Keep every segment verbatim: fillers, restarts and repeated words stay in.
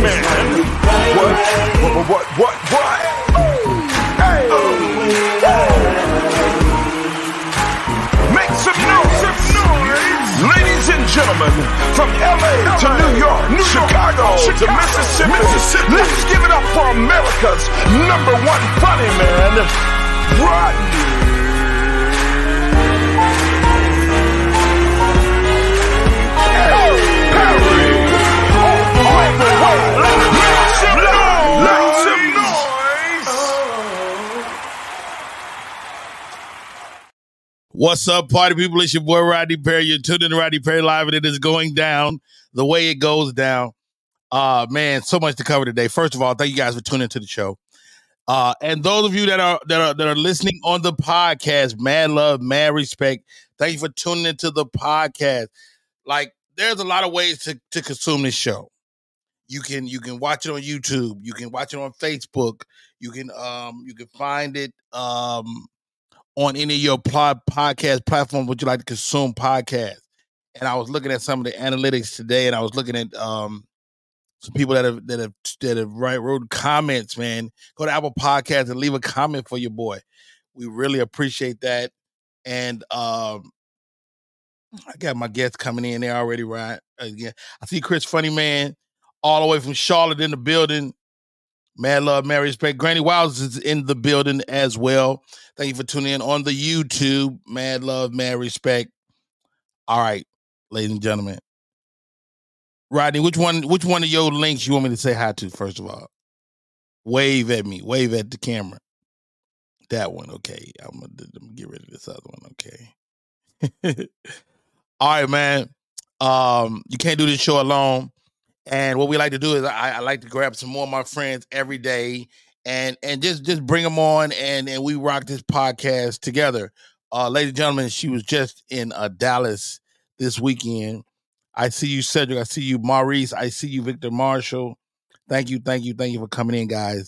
man. What? What? What? What? What? Hey! Make some noise, some noise, ladies and gentlemen, from L A to New York, New Chicago, Chicago to Mississippi, Mississippi. Let's give it up for America's number one funny man, Rodney. What's up, party people? It's your boy Rodney Perry. You're tuned in to Rodney Perry Live, and it is going down the way it goes down. Uh, man, so much to cover today. First of all, thank you guys for tuning into the show. Uh, and those of you that are that are that are listening on the podcast, mad love, mad respect. Thank you for tuning into the podcast. Like, there's a lot of ways to, to consume this show. You can you can watch it on YouTube. You can watch it on Facebook. You can um you can find it um on any of your pod, podcast platforms would you like to consume podcasts. And I was looking at some of the analytics today, and I was looking at um some people that have that have that have write, wrote comments. Man, go to Apple Podcasts and leave a comment for your boy. We really appreciate that. And um, I got my guests coming in there already. Right again, I see Chris Funny Man all the way from Charlotte in the building. Mad love, mad respect. Granny Wiles is in the building as well. Thank you for tuning in on the YouTube. Mad love, mad respect. All right, ladies and gentlemen. Rodney, which one which one of your links you want me to say hi to, first of all? Wave at me. Wave at the camera. That one, okay. I'm going to get rid of this other one, okay. All right, man. Um, you can't do this show alone. And what we like to do is I, I like to grab some more of my friends every day and and just, just bring them on and, and we rock this podcast together. Uh, ladies and gentlemen, she was just in uh, Dallas this weekend. I see you, Cedric. I see you, Maurice. I see you, Victor Marshall. Thank you, thank you, thank you for coming in, guys.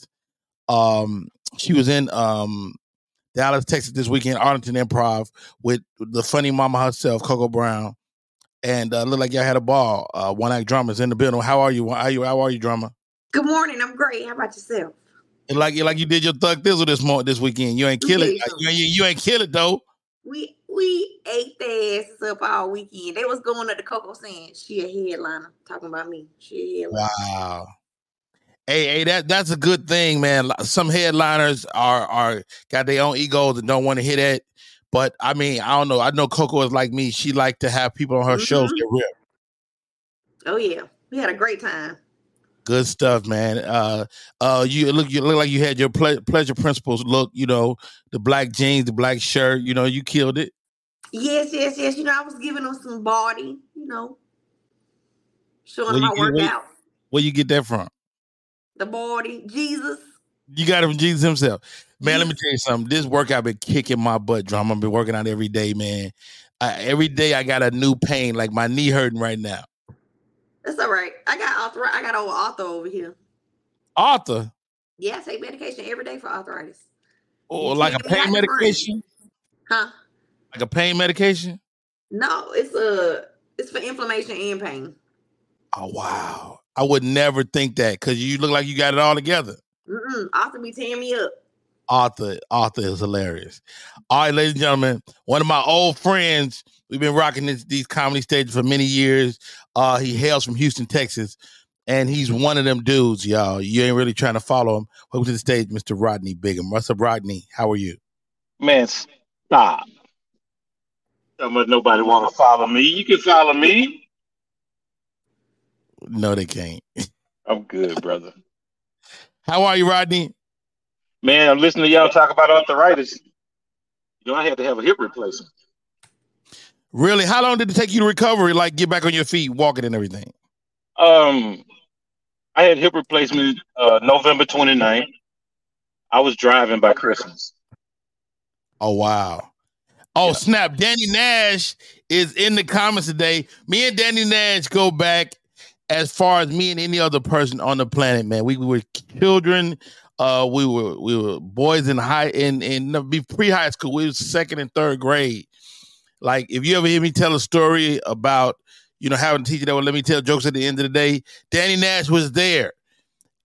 Um, she was in um, Dallas, Texas this weekend, Arlington Improv with the funny mama herself, Coco Brown. And uh, look like y'all had a ball. Uh, One Act Drama's in the building. How are you? How are you? How are you, Drama? Good morning. I'm great. How about yourself? And like, like you did your Thug Thizzle this morning, this weekend. You ain't kill it. You, you, you ain't kill it though. We we ate their asses up all weekend. They was going to the Coco saying she a headliner. Talking about me. She a headliner. Wow. Hey, hey, that that's a good thing, man. Some headliners are are got their own egos and don't want to hear that. But I mean, I don't know. I know Coco is like me. She like to have people on her mm-hmm. shows get real. Oh yeah, we had a great time. Good stuff, man. Uh, uh, you look, you look like you had your ple- pleasure principles look. You know, the black jeans, the black shirt. You know, you killed it. Yes, yes, yes. You know, I was giving them some body. You know, showing them my get, workout. Where, where you get that from? The body, Jesus. You got it from Jesus himself. Man, let me tell you something. This workout been kicking my butt, Drama. I've been working out every day, man. Uh, every day I got a new pain, like my knee hurting right now. That's all right. I got arthritis. I got old Arthur over here. Arthur? Yeah, I take medication every day for arthritis. Oh, like a pain medication? Huh? Like a pain medication? No, it's a uh, it's for inflammation and pain. Oh wow. I would never think that because you look like you got it all together. Mm-mm. Arthur be tearing me up. Arthur, Arthur is hilarious. All right, ladies and gentlemen, one of my old friends, we've been rocking this, these comedy stages for many years. Uh, he hails from Houston, Texas, and he's one of them dudes, y'all. You ain't really trying to follow him. Welcome to the stage, Mister Rodney Bigham. What's up, Rodney? How are you? Man, stop. Don't let nobody want to follow me. You can follow me. No, they can't. I'm good, brother. How are you, Rodney? Man, I'm listening to y'all talk about arthritis. You know, I had to have a hip replacement. Really? How long did it take you to recover? Like get back on your feet, walking and everything? Um, I had hip replacement uh, November twenty-ninth. I was driving by Christmas. Oh, wow. Oh, yeah. Snap. Danny Nash is in the comments today. Me and Danny Nash go back as far as me and any other person on the planet, man. We, we were children. Uh, we were we were boys in high in in pre-high school. We was second and third grade. Like, if you ever hear me tell a story about, you know, having a teacher that would let me tell jokes at the end of the day, Danny Nash was there.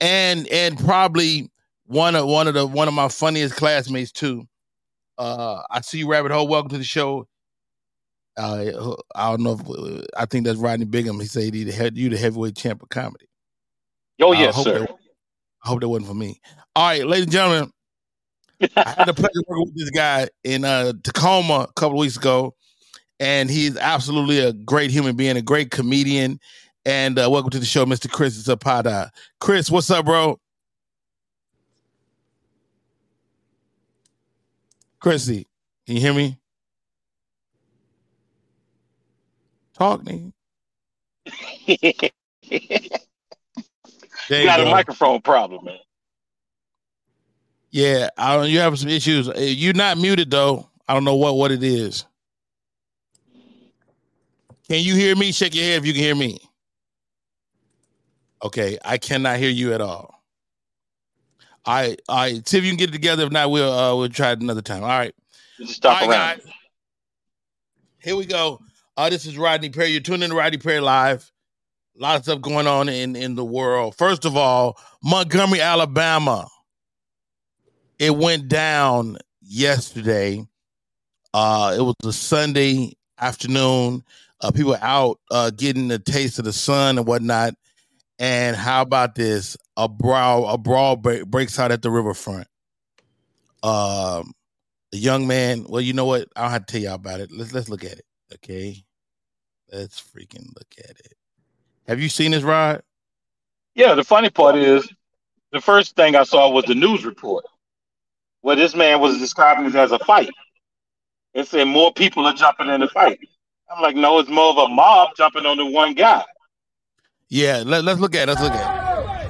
and and probably one of one of the one of my funniest classmates too. Uh, I see you, Rabbit Hole. Welcome to the show. Uh, I don't know if I think that's Rodney Bingham. He said he had you the heavyweight champ of comedy. Oh yes, I sir. That, I hope that wasn't for me. All right, ladies and gentlemen, I had the pleasure of working with this guy in uh, Tacoma a couple of weeks ago, and he's absolutely a great human being, a great comedian. And uh, welcome to the show, Mister Chris Zapata. Chris, what's up, bro? Chrissy, can you hear me? Talk, nigga. you you got go. a microphone problem, man. Yeah, I don't, you have some issues. You're not muted, though. I don't know what, what it is. Can you hear me? Shake your head if you can hear me. Okay, I cannot hear you at all. All right, all right. See if you can get it together. If not, we'll uh, we'll try it another time. All right. Just stop all right, around. guys. Here we go. Uh, this is Rodney Perry. You're tuning in to Rodney Perry Live. A lot of stuff going on in, in the world. First of all, Montgomery, Alabama. It went down yesterday. Uh, it was a Sunday afternoon. Uh, people out uh, getting a taste of the sun and whatnot. And how about this? A brawl, a brawl break, breaks out at the riverfront. Um, the young man. Well, you know what? I don't have to tell y'all about it. Let's let's look at it. Okay, let's freaking look at it. Have you seen this, Rod? Yeah. The funny part is, the first thing I saw was the news report, where this man was describing it as a fight. It said more people are jumping in the fight. I'm like, no, it's more of a mob jumping on the one guy. Yeah, let, let's look at it. Let's look at it.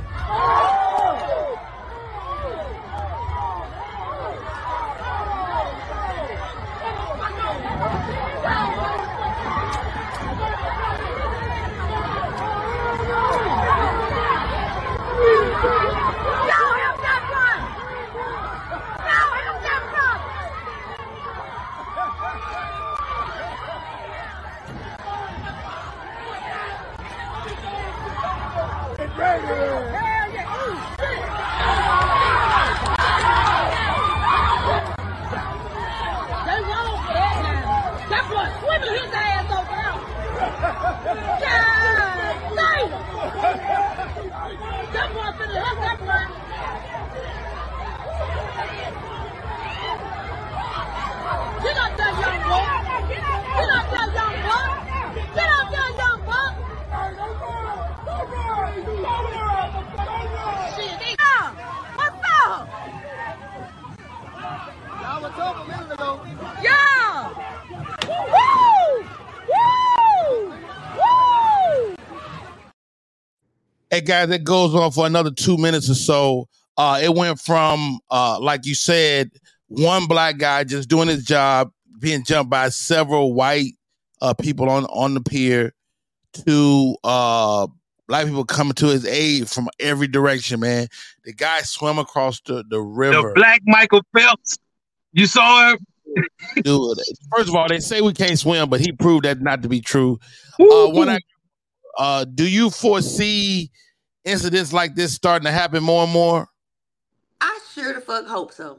Hey guys, it goes on for another two minutes or so. Uh, it went from, uh, like you said, one black guy just doing his job, being jumped by several white uh, people on, on the pier, to uh, black people coming to his aid from every direction, man. The guy swam across the, the river. The black Michael Phelps. You saw him? Dude, first of all, they say we can't swim, but he proved that not to be true. Uh, when I, uh, do you foresee incidents like this starting to happen more and more? I sure the fuck hope so.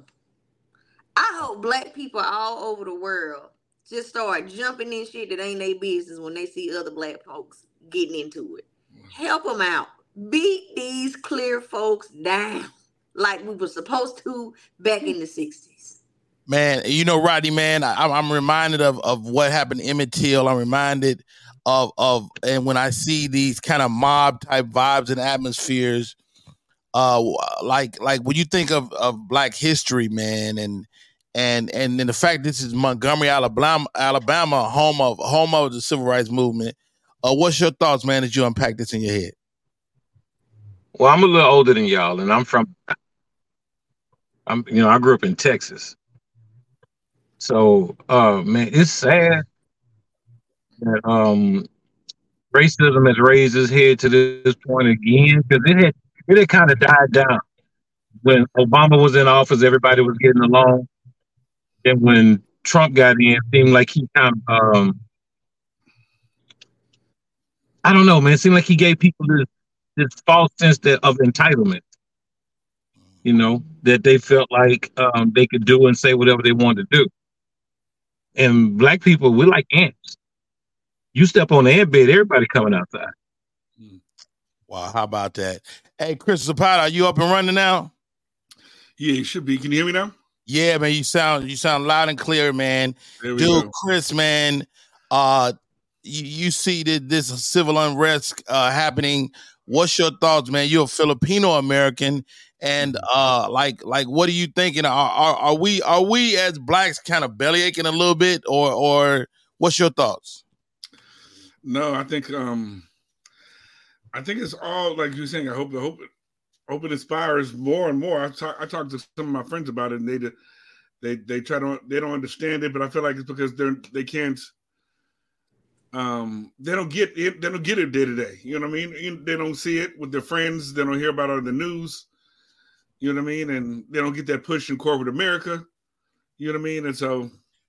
I hope black people all over the world just start jumping in shit that ain't their business when they see other black folks getting into it. Help them out. Beat these clear folks down like we were supposed to back in the sixties. Man, you know, Rodney, man, I, I'm reminded of, of what happened to Emmett Till. I'm reminded of, of, and when I see these kind of mob type vibes and atmospheres, uh, like, like when you think of, of Black history, man, and, and, and then the fact this is Montgomery, Alabama, Alabama, home of, home of the civil rights movement. Uh, what's your thoughts, man, as you unpack this in your head? Well, I'm a little older than y'all, and I'm from, I'm, you know, I grew up in Texas. So, uh, man, it's sad that um, racism has raised its head to this point again, because it had it had kind of died down when Obama was in office. Everybody was getting along. Then when Trump got in, it seemed like he kind of, um, I don't know, man. It seemed like he gave people this this false sense that, of entitlement. You know, that they felt like um, they could do and say whatever they wanted to do. And black people, we're like ants. You step on the ant bed, everybody coming outside. Wow, how about that? Hey, Chris Zapata, are you up and running now? Yeah, you should be. Can you hear me now? Yeah, man, you sound you sound loud and clear, man. There we Dude, go. Chris, man, uh, you, you see that this civil unrest uh, happening. What's your thoughts, man? You're a Filipino American, and uh, like, like, what are you thinking? Are, are are we are we as blacks kind of belly aching a little bit, or or what's your thoughts? No, I think um, I think it's all like you're saying. I hope I hope it, hope it inspires more and more. I talk I talked to some of my friends about it, and they they they try to they don't understand it, but I feel like it's because they're they can't. Um, they don't get it. They don't get it day to day. You know what I mean? They don't see it with their friends. They don't hear about it on the news. You know what I mean? And they don't get that push in corporate America. You know what I mean? And so,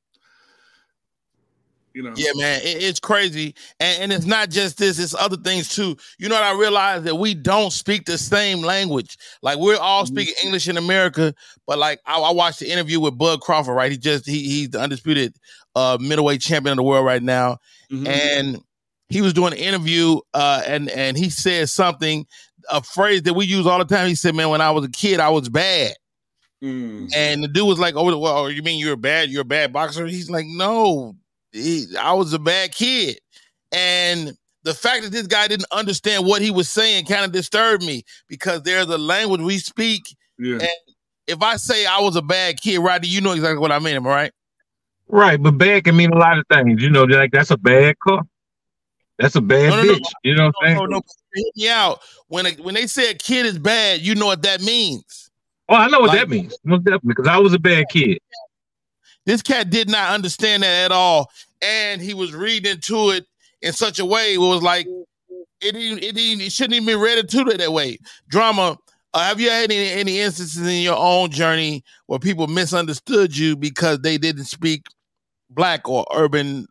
you know, yeah, man, it, it's crazy, and, and it's not just this; it's other things too. You know what I realized, that we don't speak the same language. Like, we're all speaking English in America, but like I, I watched the interview with Bud Crawford. Right, he just he he's the undisputed uh, middleweight champion of the world right now. Mm-hmm. And he was doing an interview, uh, and and he said something, a phrase that we use all the time. He said, "Man, when I was a kid, I was bad." Mm. And the dude was like, "Oh, well, you mean you're bad? You're a bad boxer?" He's like, "No, he, I was a bad kid." And the fact that this guy didn't understand what he was saying kind of disturbed me, because there's a language we speak. Yeah. And if I say I was a bad kid, Rodney, you know exactly what I mean, am I right? Right, but bad can mean a lot of things. You know, like that's a bad car. That's a bad no, no, bitch. No, you know what I'm no, saying? No, no, hit me out. When a, when they say a kid is bad, you know what that means. Oh, I know what like, that means. Most definitely, because I was a bad kid. This cat did not understand that at all, and he was reading into it in such a way it was like it didn't, it, didn't, it shouldn't even be read into it that way. Drama. Uh, have you had any, any instances in your own journey where people misunderstood you because they didn't speak black or urban?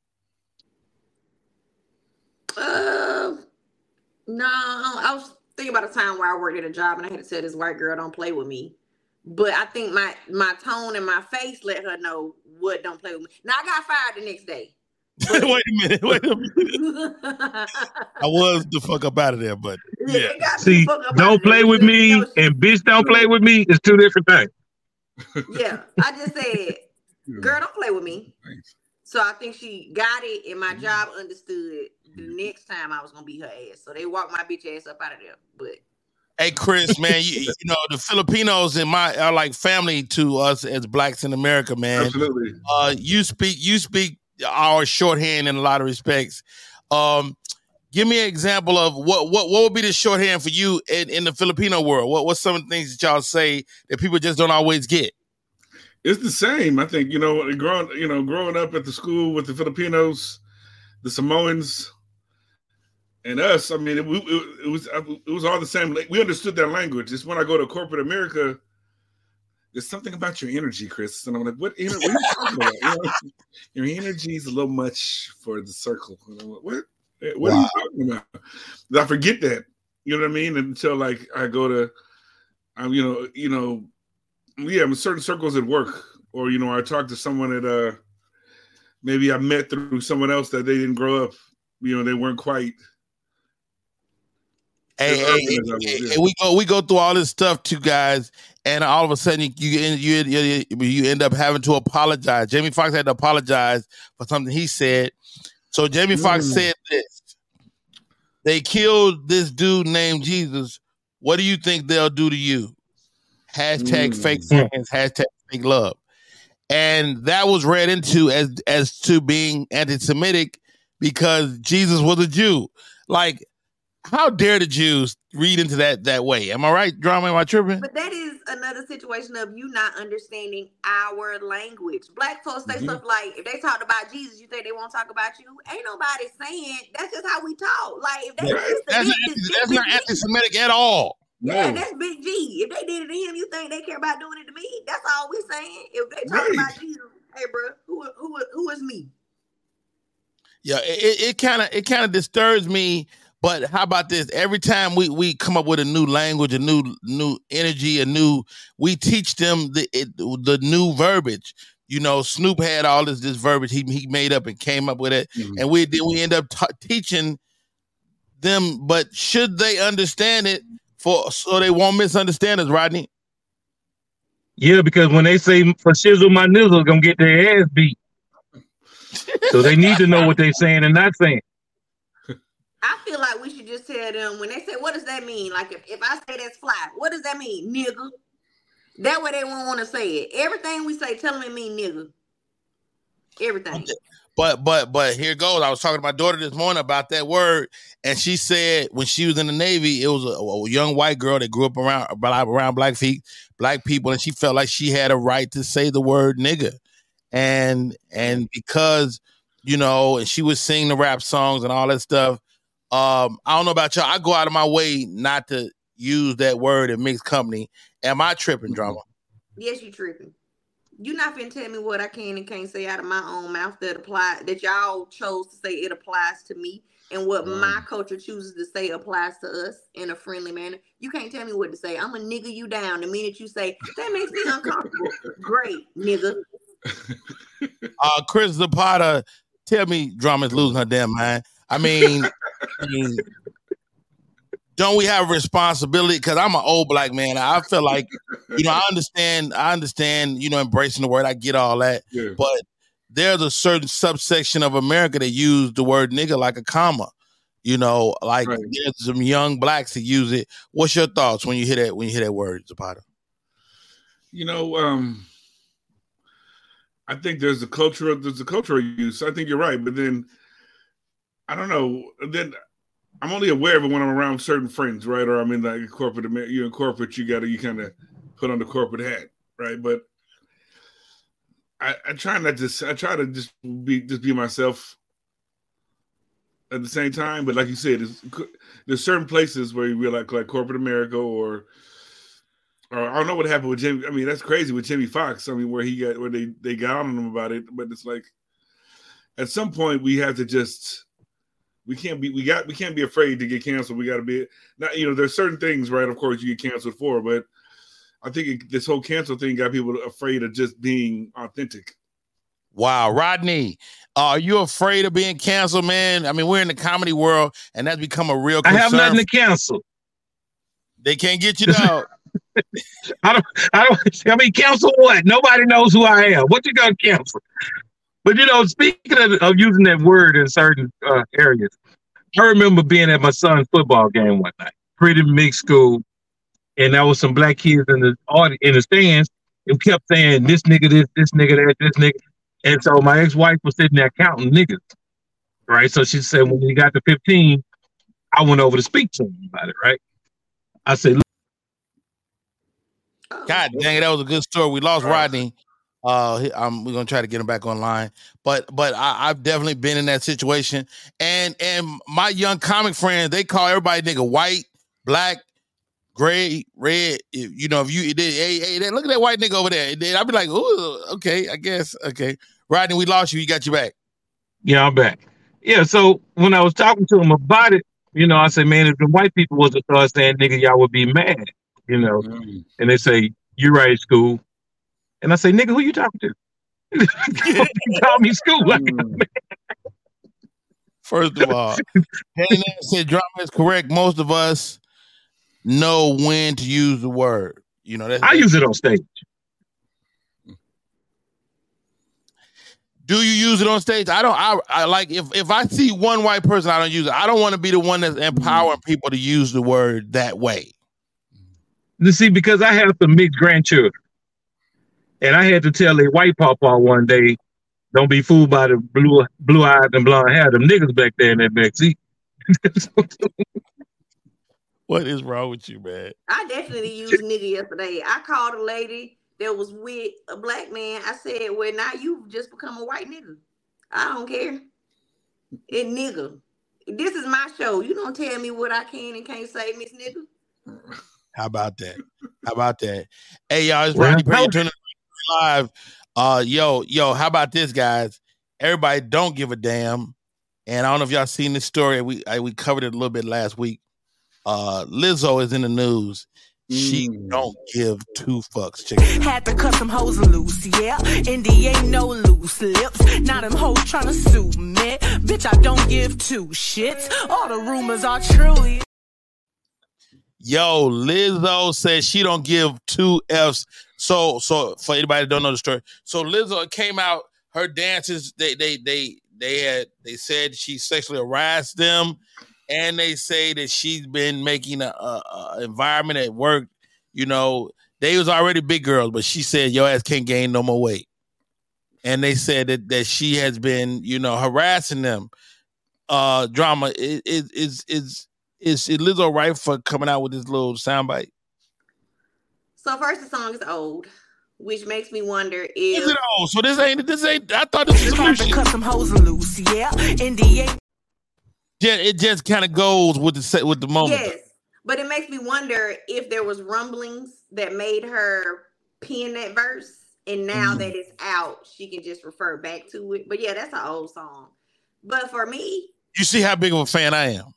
Uh, no, I was thinking about a time where I worked at a job and I had to tell this white girl, "Don't play with me." But I think my my tone and my face let her know what "don't play with me." Now I got fired the next day. But, wait a minute, wait a minute. I was the fuck up out of there, but yeah. See, "don't play with me" and "bitch, don't play with me" is two different things. Yeah, I just said, "Girl, don't play with me." So I think she got it, and my job understood the next time I was gonna beat her ass. So they walked my bitch ass up out of there. But hey, Chris, man, you, you know the Filipinos in my are like family to us as blacks in America, man. Absolutely. Uh, you speak, you speak our shorthand in a lot of respects. Um, give me an example of what what what would be the shorthand for you in, in the Filipino world. What what's some of the things that y'all say that people just don't always get? It's the same. I think, you know, growing, you know, growing up at the school with the Filipinos, the Samoans, and us. I mean, it, it, it was it was all the same. We understood that language. It's when I go to corporate America, there's something about your energy, Chris. And I'm like, what, what are you talking about? You know, your energy is a little much for the circle. And I'm like, what? What wow. are you talking about? I forget that. You know what I mean? Until like I go to, um, you know, you know, yeah, in certain circles at work, or you know, I talk to someone that uh, maybe I met through someone else that they didn't grow up. You know, they weren't quite. Hey, hey, hey, hey, we go we go through all this stuff too, guys, and all of a sudden you you you, you end up having to apologize. Jamie Foxx had to apologize for something he said. So Jamie Foxx mm. said this: they killed this dude named Jesus. What do you think they'll do to you? Hashtag mm. fake friends, hashtag fake love. And that was read into as as to being anti-Semitic because Jesus was a Jew. Like, how dare the Jews read into that that way? Am I right, Drama? Am I tripping? But that is another situation of you not understanding our language. Black folks say mm-hmm. stuff like, if they talked about Jesus, you think they won't talk about you? Ain't nobody saying that's just how we talk. Like, if they right. that's, not, anti, that's not anti-Semitic at all. Yeah, no. That's Big G. If they did it to him, you think they care about doing it to me? That's all we saying. If they talk right. about Jesus, hey, bro, who who who is me? Yeah, it it kind of it kind of disturbs me But how about this? Every time we, we come up with a new language, a new new energy, a new, we teach them the it, the new verbiage. You know, Snoop had all this this verbiage he he made up and came up with it, mm-hmm. and we then we end up t- teaching them. But should they understand it for so they won't misunderstand us, Rodney? Yeah, because when they say for shizzle my nizzle, gonna get their ass beat. So they need to know what they're saying and not saying. I feel like we should just tell them when they say, what does that mean? Like if, if I say that's fly, what does that mean? Nigga. That way they won't want to say it. Everything we say, tell them it mean nigga. Everything. But but but here goes. I was talking to my daughter this morning about that word, and she said when she was in the Navy, it was a, a young white girl that grew up around around black feet, black people, and she felt like she had a right to say the word nigga. And and because, you know, and she was singing the rap songs and all that stuff. Um, I don't know about y'all. I go out of my way not to use that word in mixed company. Am I tripping, Drama? Yes, you tripping. You're not finna tell me what I can and can't say out of my own mouth that apply that y'all chose to say it applies to me, and what mm. my culture chooses to say applies to us in a friendly manner. You can't tell me what to say. I'm gonna nigga you down the minute you say that makes me uncomfortable. Great, nigga. Uh, Chris Zapata, tell me Drama's losing her damn mind. I mean, I mean, don't we have a responsibility? Because I'm an old black man. I feel like, you know, I understand, I understand, you know, embracing the word. I get all that. Yeah. But there's a certain subsection of America that use the word nigga like a comma. You know, like right. There's some young blacks that use it. What's your thoughts when you hear that when you hear that word, Zapata? You know, um, I think there's a culture of there's a cultural use. I think you're right, but then I don't know. Then I'm only aware of it when I'm around certain friends, right? Or I'm in like corporate. You're in corporate. You got to you kind of put on the corporate hat, right? But I, I try not to. I try to just be just be myself at the same time. But like you said, there's, there's certain places where you realize like corporate America or. Or I don't know what happened with Jimmy. I mean, that's crazy with Jimmy Foxx. I mean, where he got where they, they got on him about it. But it's like at some point we have to just we can't be we got we can't be afraid to get canceled. We got to be not you know there's certain things, right? Of course, you get canceled for, but I think it, this whole cancel thing got people afraid of just being authentic. Wow, Rodney, uh, are you afraid of being canceled, man? I mean, we're in the comedy world, and that's become a real concern. I have nothing to cancel. They can't get you down. I don't, I don't, I mean, cancel what? Nobody knows who I am. What you gonna cancel? But, you know, speaking of, of using that word in certain uh, areas, I remember being at my son's football game one night, pretty mixed school, and there was some black kids in the audience, in the stands, and kept saying, this nigga, this, this nigga, that, this nigga. And so my ex-wife was sitting there counting niggas, right? So she said, when he got to fifteen, I went over to speak to him about it, right? I said, God dang it, that was a good story. We lost Rodney. Uh, I'm, we're gonna try to get him back online, but but I, I've definitely been in that situation. And and my young comic friends, they call everybody nigga white, black, gray, red. You know, if you they, hey hey, they, look at that white nigga over there. I'd be like, oh, okay, I guess, okay. Rodney, we lost you. You got you back. Yeah, I'm back. Yeah. So when I was talking to him about it, you know, I said, man, if the white people was to start saying nigga, y'all would be mad. You know, mm. And they say, you're right, school. And I say, nigga, who you talking to? You call me school. Mm. First of all, Danny said Drama is correct. Most of us know when to use the word. You know, that's, I use it on stage. Do you use it on stage? I don't. I, I like if if I see one white person, I don't use it. I don't want to be the one that's empowering people to use the word that way. You see, because I have some mixed grandchildren, and I had to tell a white papa one day, "Don't be fooled by the blue, blue eyes and blonde hair. Them niggas back there in that back seat." What is wrong with you, man? I definitely used nigga yesterday. I called a lady that was with a black man. I said, "Well, now you've just become a white nigga. I don't care. It nigga. This is my show. You don't tell me what I can and can't say, Miss Nigga." How about that? How about that? Hey, y'all, it's Rodney Perry turning live. Uh, yo, yo, how about this, guys? Everybody don't give a damn And I don't know if y'all seen this story. We I, we covered it a little bit last week. Uh, Lizzo is in the news. She Mm. don't give two fucks, chicken. Had to cut some hoes loose, yeah. Indy ain't no loose lips. Now them hoes tryna sue me. Bitch, I don't give two shits. All the rumors are true. Yo, Lizzo says she don't give two F's. So, so for anybody that don't know the story, so Lizzo came out. Her dancers, they, they, they, they had, they said she sexually harassed them, and they say that she's been making a, a, a environment at work. You know, they was already big girls, but she said your ass can't gain no more weight. And they said that that she has been, you know, harassing them. Uh, drama is is is is is Lizzo right for coming out with this little soundbite? So first, the song is old, which makes me wonder if Is it old? So this ain't this ain't. I thought this was some new Had to shit. cut some hoes loose, yeah. Indy ain't Yeah, it just kind of goes with the set with the moment. yes, but it makes me wonder if there was rumblings that made her pen that verse, and now Mhm. that it's out, she can just refer back to it. But yeah, that's an old song. But for me, You see how big of a fan I am.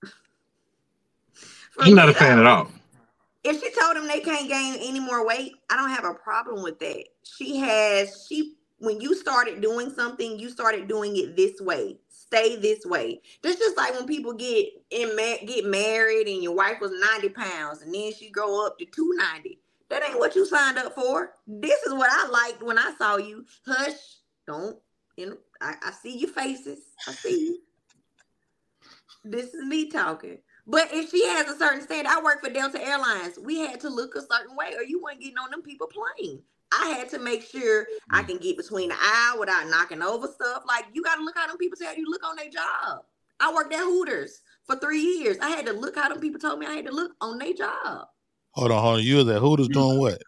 for I'm not me, a fan uh, at all. if she told them they can't gain any more weight, I don't have a problem with that. She has, she, when you started doing something, you started doing it this way. Stay this way. That's just like when people get in ma- get married and your wife was ninety pounds and then she go up to two ninety. That ain't what you signed up for. This is what I liked when I saw you. Hush, don't, you know, I, I see your faces. I see you. This is me talking. But if she has a certain standard, I work for Delta Airlines. We had to look a certain way or you weren't getting on them people plane. I had to make sure I can get between the aisle without knocking over stuff. Like, you got to look how them people tell you to look on their job. I worked at Hooters for three years. I had to look how them people told me I had to look on their job. Hold on, hold on. You was at Hooters doing what?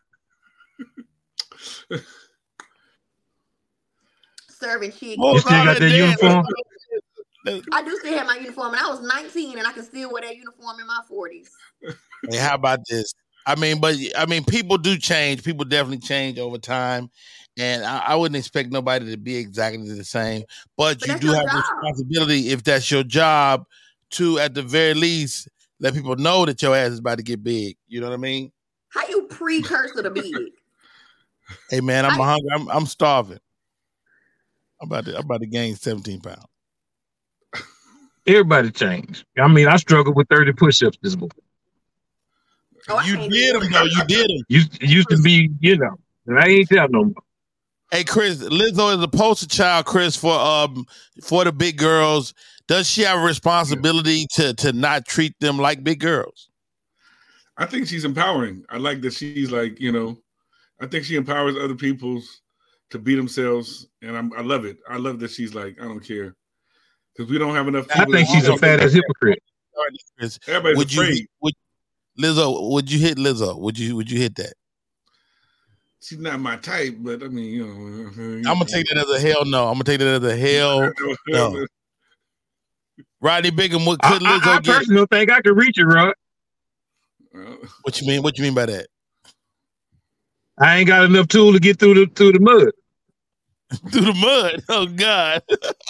Serving chicken. Hold You still on, got that damn. uniform? I do still have my uniform, and I was nineteen, and I can still wear that uniform in my forties. Hey, how about this? I mean, but I mean, people do change. People definitely change over time, and I, I wouldn't expect nobody to be exactly the same. But, But you that's do your have job. responsibility, if that's your job, to at the very least let people know that your ass is about to get big. You know what I mean? How you precursor to big? Hey, man, I'm I- hungry. I'm, I'm starving. I'm about to I'm about to gain seventeen pounds. Everybody changed. I mean, I struggled with thirty push-ups this morning. Oh, I You can't did do them it. though. You did them. Used, used to be, you know, and I ain't there no more. Hey, Chris, Lizzo is a poster child, Chris, for um for the big girls. Does she have a responsibility to to not treat them like big girls? I think she's empowering. I like that she's like, you know, I think she empowers other people's to be themselves, and I'm, I love it. I love that she's like, I don't care, because we don't have enough. I people think that she's a don't fat think ass hypocrite. Chris, Everybody's would you afraid. would, Lizzo? Would you hit Lizzo? Would you would you hit that? She's not my type, but I mean, you know. I'm gonna take that as a hell no. I'm gonna take that as a hell no. Rodney Bigham, what I, could I, Lizzo I get? personally think I could reach it, Rod. What you mean? What you mean by that? I ain't got enough tool to get through the through the mud. Through the mud. Oh God.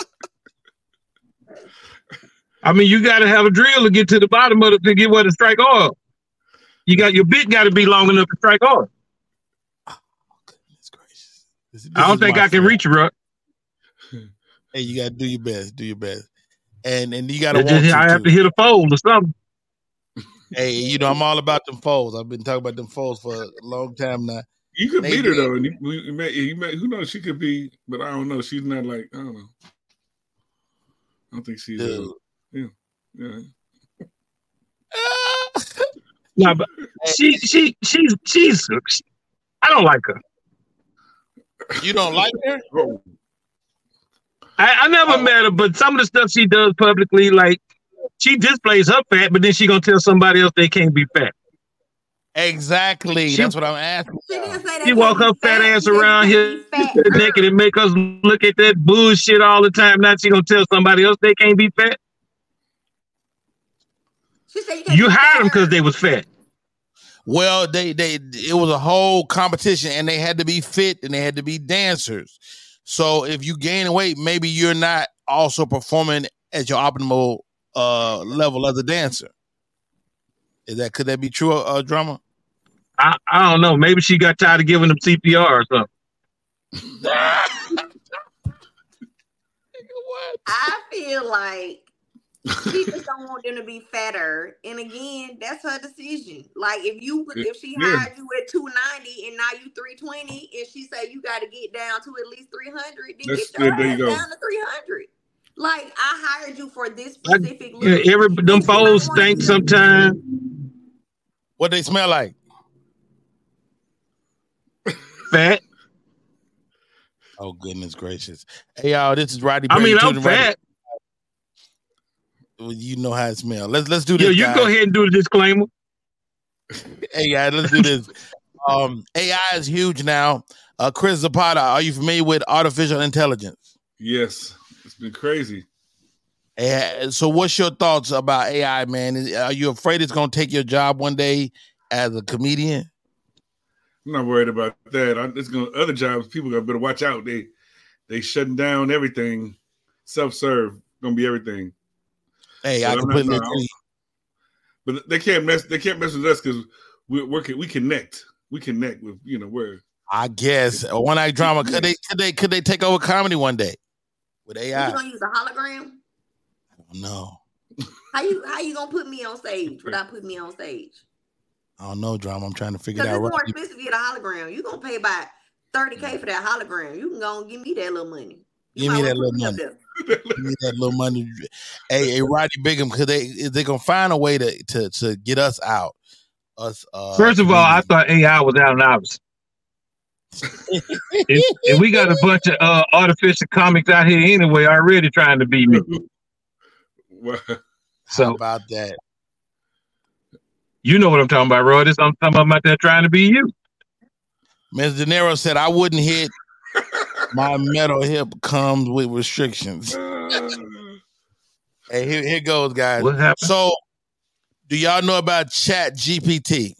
I mean, you got to have a drill to get to the bottom of it to get where to strike oil. You got your bit got to be long enough to strike oil. Goodness gracious. This- this I don't is think my I can friend. reach it, Rod. Hey, you gotta do your best. Do your best. And and you gotta I, want just, to. I have too. to hit a fold or something. Hey, you know, I'm all about them foes. I've been talking about them foes for a long time now. You could They beat her did. though, and you, you may, you may, who knows? She could be, but I don't know. She's not like I don't know. I don't think she's. Uh, Dude. yeah, yeah. No, but she she she's she's. I don't like her. You don't like her? Oh, I, I never Oh. met her, but some of the stuff she does publicly, like she displays her fat, but then she gonna tell somebody else they can't be fat. Exactly. She- That's what I'm asking. She didn't say that. She walk her fat ass around here naked and make us look at that bullshit all the time. Now she gonna tell somebody else they can't be fat. She said you can't You be hired them because fatter. they was fat. Well, they they it was a whole competition, and they had to be fit and they had to be dancers. So if you gain weight, maybe you're not also performing at your optimal uh, level as a dancer. Is that could that be true, uh, drummer? I, I don't know. Maybe she got tired of giving them C P R or something. I feel like she just don't want them to be fatter, and again, that's her decision. Like if you if she Yeah. hired you at two ninety and now you three twenty, and she say you got to get down to at least three hundred, then That's get your good. There you ass go. down to three hundred. Like I hired you for this specific look. Yeah, every them and she might foes wanna stink see- sometimes. What they smell like? Fat. Oh goodness gracious! Hey y'all, this is Rodney. I Perry, mean, I'm Children Rodney- fat. Well, you know how it smells. Let's let's do Yeah, this. you guys. go ahead and do the disclaimer. Hey guys, let's do this. um, A I is huge now. Uh, Chris Zapata, are you familiar with artificial intelligence? Yes, it's been crazy. Uh, so, what's your thoughts about A I, man? Is- Are you afraid it's going to take your job one day as a comedian? I'm not worried about that. I, it's gonna other jobs. People got better watch out. They they shutting down everything. Self serve gonna be everything. Hey, So I I'm not- completely no, agree. But they can't mess. They can't mess with us because we we we connect. We connect with you know where. I guess a one night drama. Could they? Could they? Could they take over comedy one day with A You I? gonna use a hologram? No, How you how you gonna put me on stage without putting me on stage? I don't know, drama. I'm trying to figure it Because out. it's more Right. expensive to get a hologram. You gonna pay about thirty K for that hologram. You can go and give me that little money. You Give me might that well little put money. up there. Give me that little money. Hey, hey, Rodney Bigham, could they? Is they gonna find a way to to to get us out? Us. Uh, First of all, I comedians. thought A I was out and obvious. and, and we got a bunch of uh, artificial comics out here anyway already trying to be me. Well, How So about that? you know what I'm talking about, Roy. This I'm talking about there trying to be you. Miz De Niro said, "I wouldn't hit. My metal hip comes with restrictions." uh, Hey, here, here goes, guys. What happened? So, do y'all know about Chat G P T?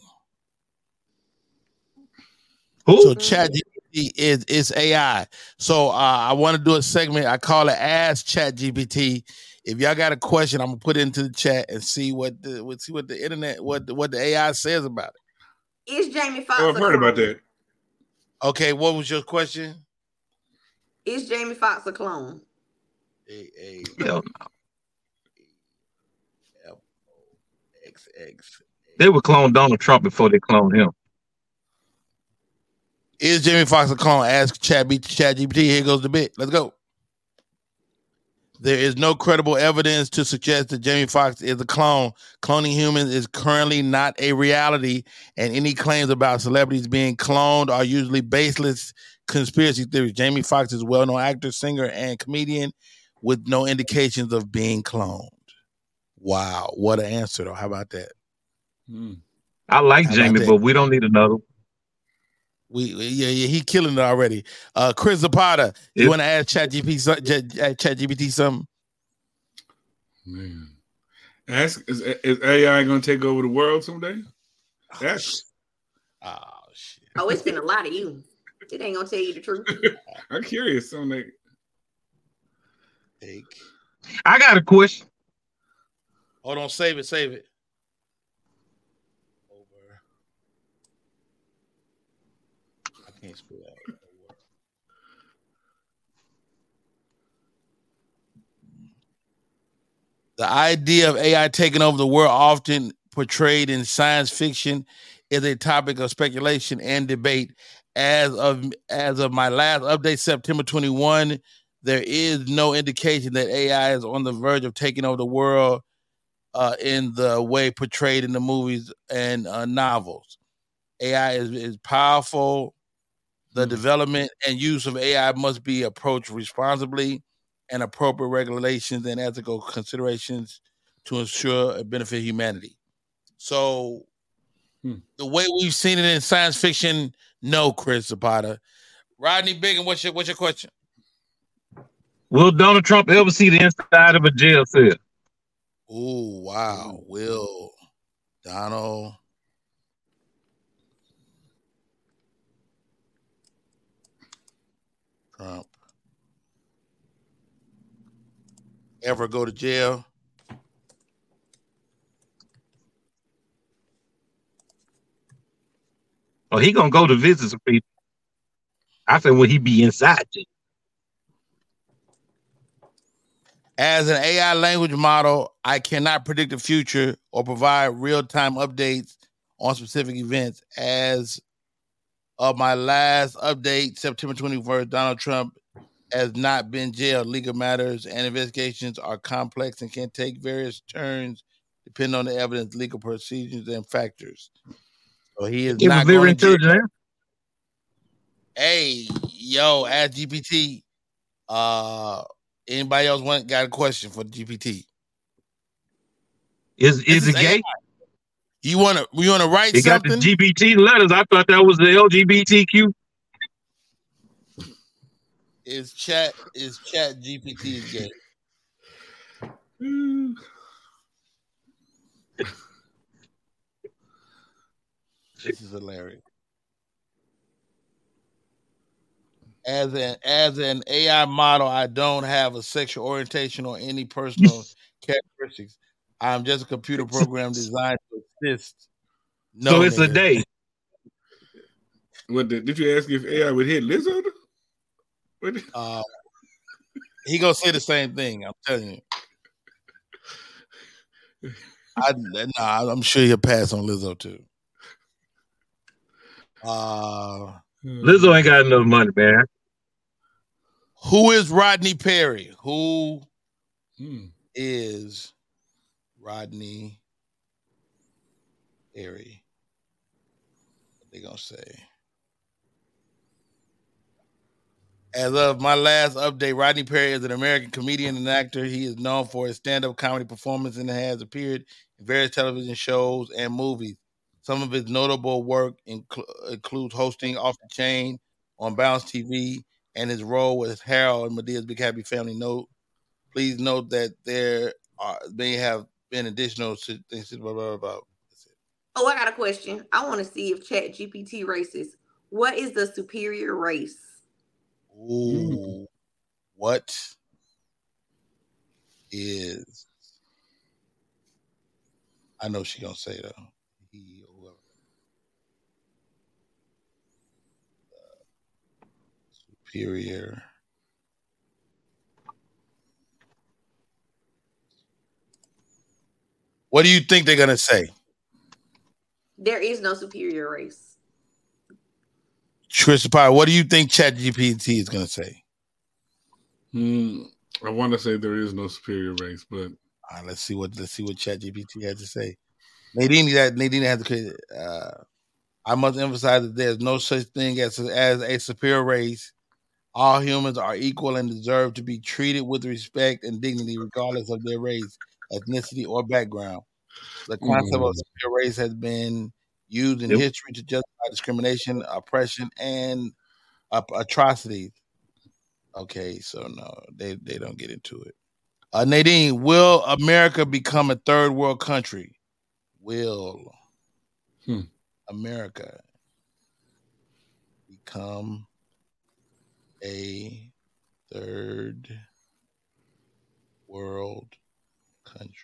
Who? So, Chat G P T is is A I. So, uh, I want to do a segment. I call it Ask Chat G P T. If y'all got a question, I'm gonna put it into the chat and see what the what see what the internet what the, what the A I says about it. Is Jamie Foxx? oh, I've a heard about clone? that. Okay, what was your question? Is Jamie Foxx a clone? A A Hell, F O X X. they would clone Donald Trump before they cloned him. Is Jamie Foxx a clone? Ask Chat Chat G P T. Here goes the bit. Let's go. There is no credible evidence to suggest that Jamie Foxx is a clone. Cloning humans is currently not a reality, and any claims about celebrities being cloned are usually baseless conspiracy theories. Jamie Foxx is a well-known actor, singer, and comedian with no indications of being cloned. Wow, what an answer, though. How about that? Hmm. I like How about Jamie, that? but we don't need another. We yeah, yeah, he killing it already. Uh, Chris Zapata, you It- want to ask ChatGPT some- Chat ChatGPT something? Man, ask is, is A I going to take over the world someday? Ask. Oh shit! Oh, it's been a lot of you. It ain't gonna tell you the truth. I'm curious on that. Take. I got a question. Hold on, save it, save it. Over. I can't spell that. The idea of A I taking over the world, often portrayed in science fiction, is a topic of speculation and debate. As of as of my last update, September twenty-first, there is no indication that A I is on the verge of taking over the world uh, in the way portrayed in the movies and uh, novels. A I is, is powerful. The Hmm. development and use of A I must be approached responsibly, and appropriate regulations and ethical considerations to ensure it benefit humanity. So, Hmm. the way we've seen it in science fiction, no, Chris Zapata. Rodney Bigham, what's your what's your question? Will Donald Trump ever see the inside of a jail cell? Oh wow, Will Donald Trump ever go to jail? Oh, he gonna go to visit some people. I said, will he be inside jail? As an A I language model, I cannot predict the future or provide real-time updates on specific events. As of my last update, September twenty-first, Donald Trump has not been jailed. Legal matters and investigations are complex and can take various turns depending on the evidence, legal procedures, and factors. So he is It was not very going to jail. intelligent. Hey, yo, ask G P T. Uh, anybody else want got a question for G P T? Is This is it A I. gay? You wanna you wanna write It got the something? G B T letters. I thought that was the L G B T Q. Is chat is chat G P T is gay? This is hilarious. As an as an A I model, I don't have a sexual orientation or any personal characteristics. I'm just a computer program designed to assist. No, So it's a nigga. day. What did, did you ask if A I would hit Lizzo? What did- Uh, he gonna say the same thing. I'm telling you. I, nah, I'm sure he'll pass on Lizzo too. Uh, Lizzo ain't got enough money, man. who is Rodney Perry? Who Hmm. is Rodney Perry? What they gonna say? As of my last update, Rodney Perry is an American comedian and actor. He is known for his stand-up comedy performance and has appeared in various television shows and movies. Some of his notable work incl- includes hosting Off the Chain on Bounce T V and his role with Harold and Medea's Big Happy Family. Note, please note that there are may have been additional things. Blah, blah, blah, blah. Oh, I got a question. I want to see if Chat G P T racist. What is the superior race? Ooh, Mm. what is? I know she gonna say though. He or whoever. Uh, superior. What do you think they're gonna say? There is no superior race. Trisha Pye, what do you think Chat G P T is gonna say? Hmm. I want to say there is no superior race, but All right, let's see what let's see what Chat G P T has to say. Nadine, that Nadine has to. Uh, I must emphasize that there's no such thing as as a superior race. All humans are equal and deserve to be treated with respect and dignity, regardless of their race, ethnicity, or background. The concept mm. of superior race has been used in Yep. history to justify discrimination, oppression, and uh, atrocities. Okay, so no, they, they don't get into it. Uh, Nadine, will America become a third world country? Will Hmm. America become a third world country?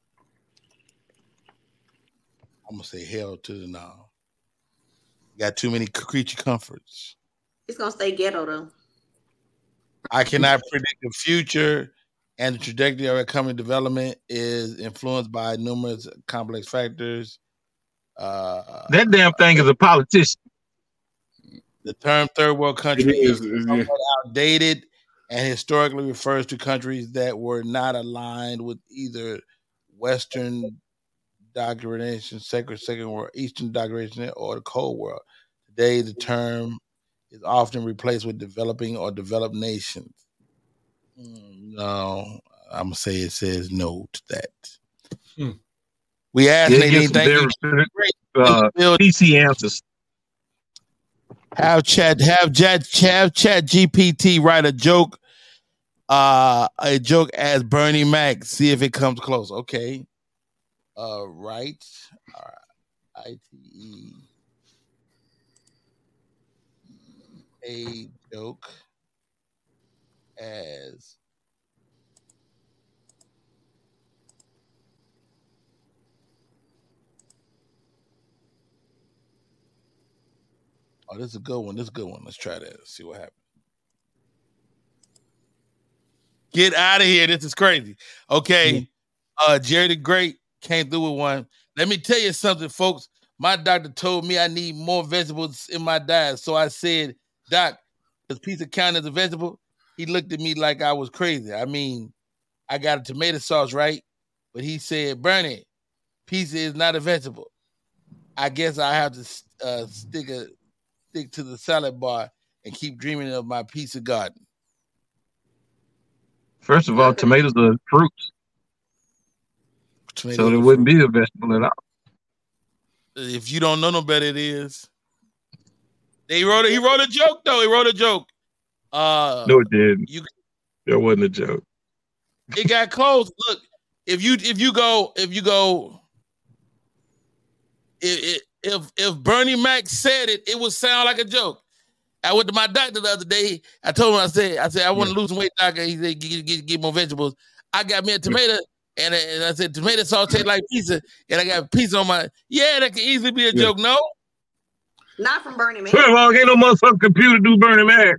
I'm gonna say hell to the no. Got too many creature comforts. It's gonna stay ghetto though. I cannot predict the future, and the trajectory of economic development is influenced by numerous complex factors. Uh, That damn thing is a politician. the term third world country It is is, is- somewhat yeah. outdated and historically refers to countries that were not aligned with either Western documentation, second, second world, Eastern documentation, or the Cold War. Today, the term is often replaced with developing or developed nations. Mm, No, I'm gonna say it says no to that. Hmm. We asked Yeah, it Nadine, gives some thank you. very Great. uh, Build- P C answers. Have chat, have chat, have chat G P T write a joke, uh, a joke as Bernie Mac. See if it comes close. Okay. Uh, right. All right. I T E. A joke as Oh, this is a good one. This is a good one. Let's try that. Let's see what happens. Get out of here. This is crazy. Okay. Uh, Jerry the Great came through with one. Let me tell you something, folks. My doctor told me I need more vegetables in my diet. So I said, Doc, does pizza count as a vegetable? He looked at me like I was crazy. I mean, I got a tomato sauce, right? But he said, Bernie, pizza is not a vegetable. I guess I have to uh, stick a stick to the salad bar and keep dreaming of my pizza garden. First of all, tomatoes are fruits. Tomatoes so are they wouldn't fruit. be a vegetable at all. If you don't know no better, it is. They wrote it. He wrote a joke though. He wrote a joke. Uh, no, it didn't. You, that wasn't a joke. It got close. Look, if you if you go if you go if if if Bernie Mac said it, it would sound like a joke. I went to my doctor the other day. I told him I said I said I want to lose some weight, doctor. He said get, get, get more vegetables. I got me a tomato. And, and I said, tomato sauce tastes like pizza. And I got pizza on my... Yeah, that could easily be a yeah. joke, no? Not from Bernie Mac. First of all, ain't no motherfucking computer do Bernie Mac.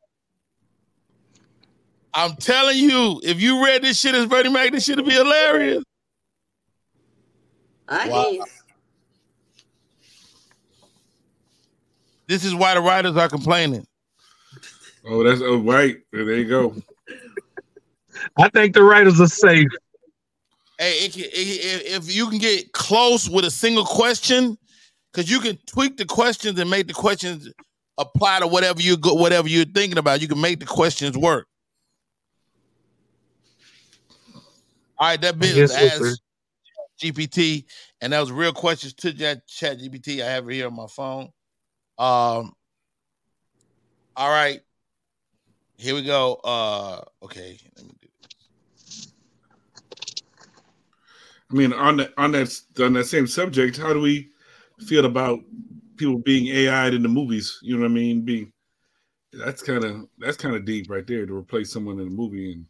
I'm telling you, if you read this shit as Bernie Mac, this shit would be hilarious. I wow. guess. This is why the writers are complaining. Oh, that's oh, right. There you go. I think the writers are safe. Hey, it can, it, if you can get close with a single question, because you can tweak the questions and make the questions apply to whatever you go, whatever you're thinking about. You can make the questions work. All right, that business asked G P T, and that was real questions to Chat G P T. I have it here on my phone. Um. All right, here we go. Uh. Okay. Let me do I mean, on that on that on that same subject, how do we feel about people being A I'd in the movies? You know what I mean? Being that's kind of that's kind of deep right there to replace someone in a movie. And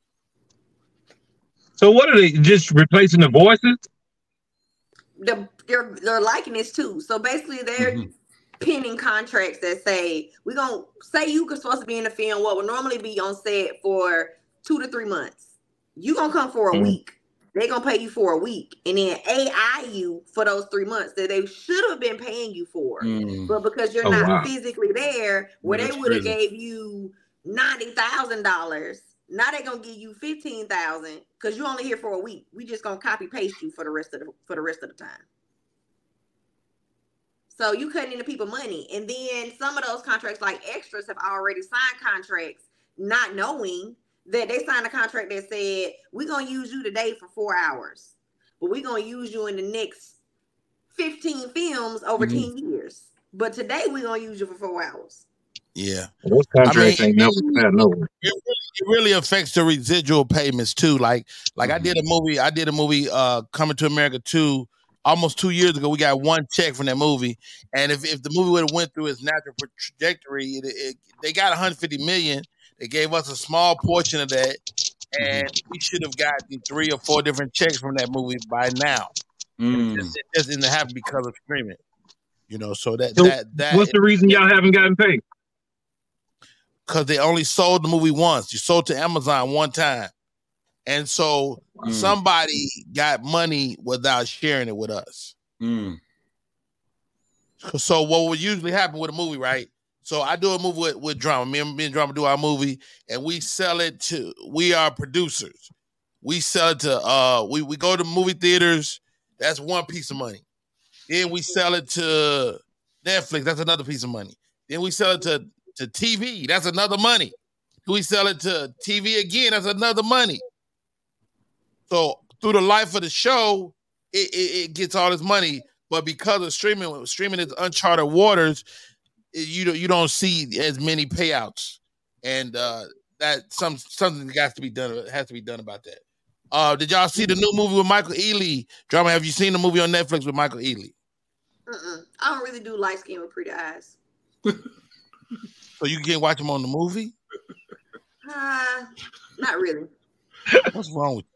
so, what are they just replacing the voices? The they're they're likeness too. So basically, they're mm-hmm. penning contracts that say we're gonna say you supposed to be in the film what would normally be on set for two to three months. You gonna come for a mm-hmm. week. They're going to pay you for a week and then A I you for those three months that they should have been paying you for. Mm. But because you're oh, not wow. physically there, where yeah, they would have gave you ninety thousand dollars, now they're going to give you fifteen thousand dollars because you're only here for a week. We just going to copy paste you for the rest of the, for the rest of the time. So you cutting into people money. And then some of those contracts, like extras, have already signed contracts not knowing that they signed a contract that said, we're going to use you today for four hours, but we're going to use you in the next fifteen films over mm-hmm. ten years. But today we're going to use you for four hours. Yeah. Those contracts I mean, ain't never bad, no. It really, it really affects the residual payments too. Like, like mm-hmm. I did a movie, I did a movie, uh, Coming to America two, almost two years ago. We got one check from that movie. And if, if the movie would have went through its natural trajectory, it, it, they got one hundred fifty million. They gave us a small portion of that, and we should have gotten three or four different checks from that movie by now. Mm. It, just, it just didn't happen because of streaming, you know. So that so that that. What's the reason y'all haven't gotten paid? Because they only sold the movie once. You sold to Amazon one time, and so mm. somebody got money without sharing it with us. Mm. So what would usually happen with a movie, right? So I do a movie with, with Drama. Me and, me and Drama do our movie, and we sell it to, we are producers. We sell it to, uh, we, we go to movie theaters. That's one piece of money. Then we sell it to Netflix. That's another piece of money. Then we sell it to, to T V. That's another money. Then we sell it to T V again. That's another money. So through the life of the show, it, it, it gets all this money. But because of streaming, streaming is uncharted waters, you don't you don't see as many payouts, and uh, that some something has to be done has to be done about that. Uh, did y'all see the new movie with Michael Ealy? Drama, have you seen the movie on Netflix with Michael Ealy? Uh-uh. I don't really do light skin with pretty eyes. So you can't watch him on the movie? Uh, not really. What's wrong with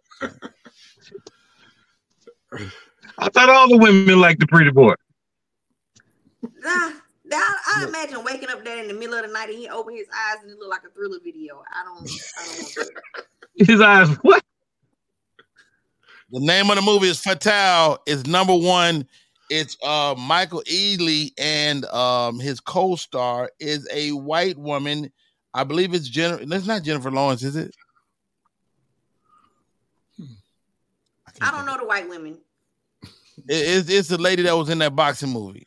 you? I thought all the women liked the pretty boy. Nah. That, I imagine waking up there in the middle of the night and he open his eyes and it look like a Thriller video. I don't, I don't want that. His eyes, what? The name of the movie is Fatale. It's number one. It's uh, Michael Ealy, and um, his co-star is a white woman. I believe it's Jennifer. That's not Jennifer Lawrence, is it? I, I don't know the white women. It, it's, it's the lady that was in that boxing movie.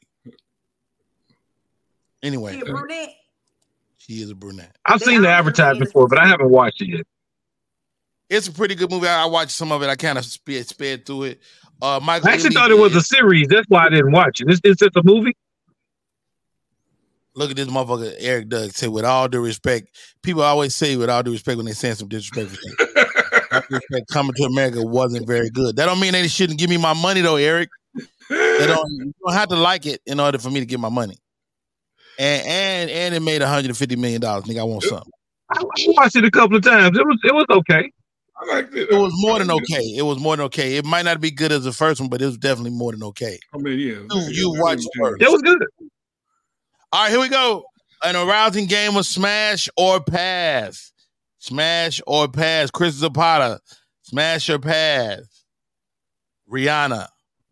Anyway, she a brunette. She is a brunette. I've seen the advertisement before, but I haven't watched it yet. It's a pretty good movie. I, I watched some of it. I kind of sped, sped through it. Uh, Michael I actually Ealy thought it was a series. That's why I didn't watch it. Is, is it a movie? Look at this motherfucker, Eric Doug said, with all due respect, people always say with all due respect when they saying some disrespectful things. Respect, Coming to America wasn't very good. That don't mean they shouldn't give me my money though, Eric. They don't, you don't have to like it in order for me to get my money. And and and it made one hundred fifty million dollars. Nigga, I want something. I watched it a couple of times. It was it was okay. I liked it. It was more than okay. It was more than okay. It might not be good as the first one, but it was definitely more than okay. I mean, yeah. You, you watched first. It was good. All right, here we go. An arousing game of smash or pass. Smash or pass. Chris Zapata. Smash or pass. Rihanna.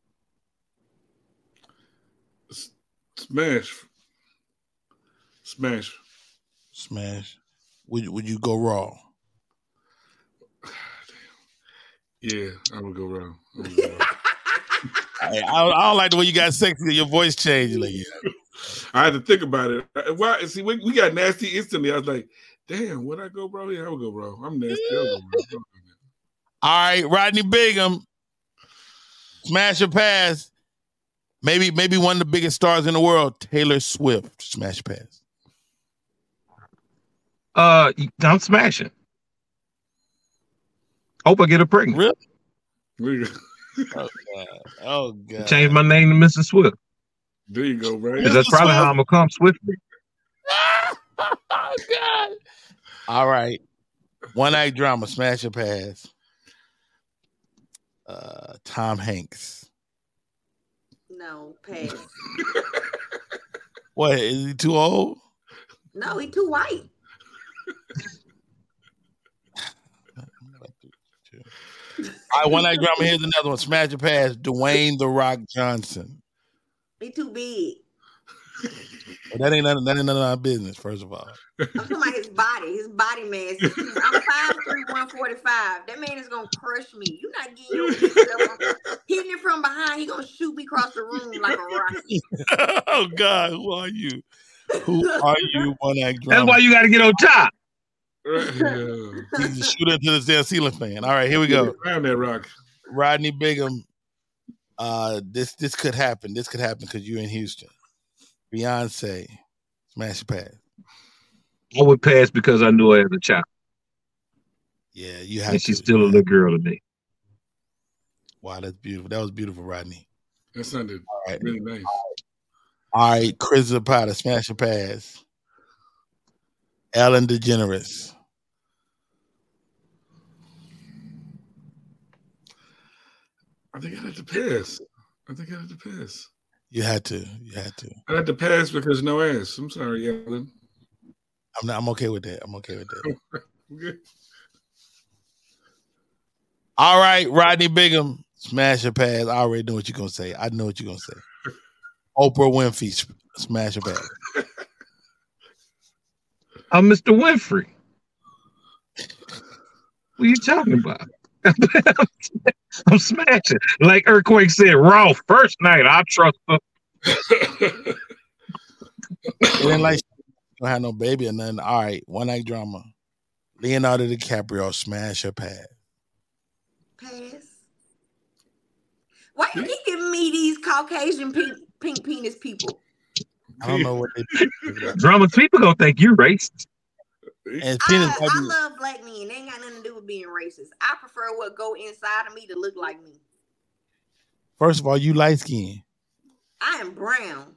Smash. Smash. Smash. Would would you go raw? Yeah, I would go raw. I, would go raw. I, I, I don't like the way you got sexy. Your voice changed. Like, yeah. I had to think about it. Why? See, we, we got nasty instantly. I was like, "Damn, would I go raw? Yeah, I would go raw. I'm nasty. I'll go raw." All right, Rodney Bingham. Smash or pass. Maybe maybe one of the biggest stars in the world, Taylor Swift. Smash or pass. Uh, I'm smashing. Hope I get her pregnant. Really? Oh God! Oh God! Change my name to Missus Swift. There you go, right? Because that's probably Swift. How I'm gonna come swiftly. Oh God! All right, one act drama, smash or pass. Uh, Tom Hanks. No, pass. What, is he too old? No, he too white. All right, one act drama. Here's another one. Smash or pass. Dwayne The Rock Johnson. He too big. Well, that ain't none, that ain't none of our business. First of all, I'm talking about his body, his body mass. I'm five three, one forty-five. That man is gonna crush me. You're not getting your stuff. Hitting it from behind. He gonna shoot me across the room like a rocket. Oh God, who are you? Who are you? One act drama. That's why you got to get on top. He's a shooter into the damn ceiling fan. All right, here we go. Around that rock. Rodney Bingham. Uh, this this could happen. This could happen because you're in Houston. Beyonce, smash or pass. I would pass because I knew her as a child. Yeah, you have. And she's still a little girl to me. Wow, that's beautiful. That was beautiful, Rodney. That sounded All right. really nice. All right, Chris Zapata, smash or pass. Ellen DeGeneres. I think I had to pass. I think I had to pass. You had to. You had to. I had to pass because no ass. I'm sorry, Ellen. I'm not. I'm okay with that. I'm okay with that. Okay. All right, Rodney Bingham, smash or pass. I already know what you're gonna say. I know what you're gonna say. Oprah Winfrey, smash or pass. I'm Mister Winfrey. What are you talking about? I'm smashing. Like Earthquake said, raw first night. I trust her. It ain't like she don't have no baby or nothing. All right, one night drama. Leonardo DiCaprio, smash or pass. Pass. Why you keep giving me these Caucasian pink, pink penis people? I don't know what they do. Drama people gonna think you racist. And I, I love black men. They ain't got nothing to do with being racist. I prefer what go inside of me to look like me. First of all, you light skinned. I am brown.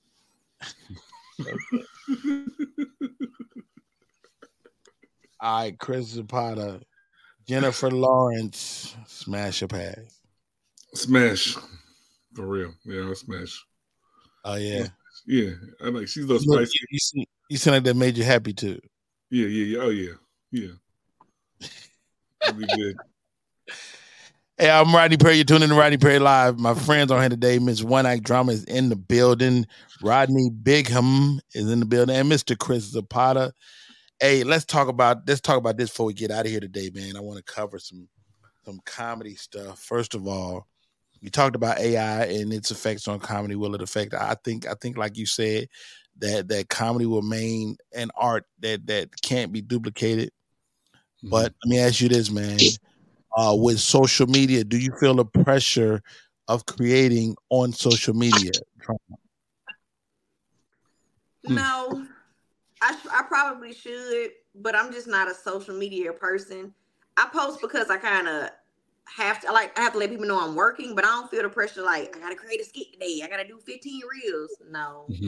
All right, Chris Zapata, Jennifer Lawrence, smash or pass. Smash. For real. Yeah, I'll smash. Oh, yeah. Yeah, I like she's a little You, look, spicy. you, seem, you seem like that made you happy too. Yeah, yeah, yeah. Oh yeah, yeah. That'd be good. Hey, I'm Rodney Perry. You're tuning in to Rodney Perry Live. My friends on here today. Miss One Act Drama is in the building. Rodney Bigham is in the building, and Mister Chris Zapata. Hey, let's talk about let's talk about this before we get out of here today, man. I want to cover some some comedy stuff. First of all, you talked about A I and its effects on comedy. Will it affect? I think I think like you said that that comedy will remain an art that that can't be duplicated. Mm-hmm. But let me ask you this, man. Uh, with social media, do you feel the pressure of creating on social media? No, I, I probably should, but I'm just not a social media person. I post because I kind of have to, like, I have to let people know I'm working, but I don't feel the pressure like, I got to create a skit today. I got to do fifteen reels. No. Mm-hmm.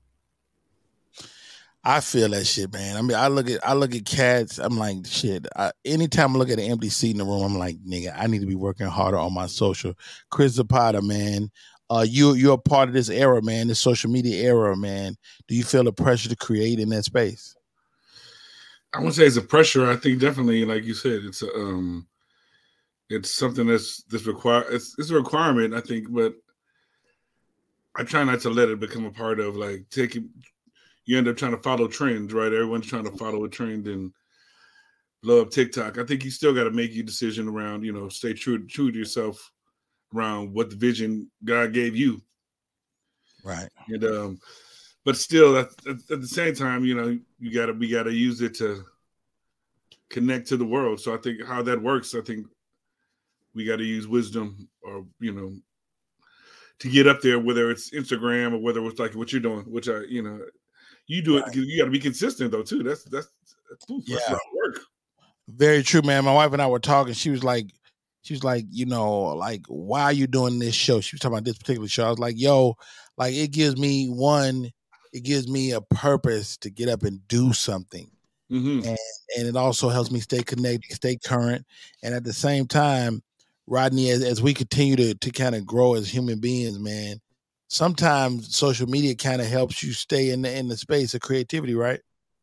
I feel that shit, man. I mean, I look at I look at cats. I'm like, shit. I, anytime I look at an empty seat in the room, I'm like, nigga, I need to be working harder on my social. Chris Zapata, man, uh, you you're a part of this era, man. This social media era, man. Do you feel the pressure to create in that space? I wouldn't say it's a pressure. I think definitely, like you said, it's a um, it's something that's that's require. It's it's a requirement, I think, but I try not to let it become a part of like taking. You end up trying to follow trends, right? Everyone's trying to follow a trend and blow up TikTok. I think you still got to make your decision around, you know, stay true, true to yourself around what the vision God gave you. Right. And, um, but still at, at, at the same time, you know, you gotta, we got to use it to connect to the world. So I think how that works, I think we got to use wisdom or, you know, to get up there, whether it's Instagram or whether it's like what you're doing, which I, you know, You do it. Right. You got to be consistent though too. That's that's that's, that's yeah. a lot of work. Very true, man. My wife and I were talking. She was like, she was like, you know, like, why are you doing this show? She was talking about this particular show. I was like, yo, like, it gives me one, it gives me a purpose to get up and do something, mm-hmm. and and it also helps me stay connected, stay current, and at the same time, Rodney, as, as we continue to to kind of grow as human beings, man. Sometimes social media kind of helps you stay in the in the space of creativity, right?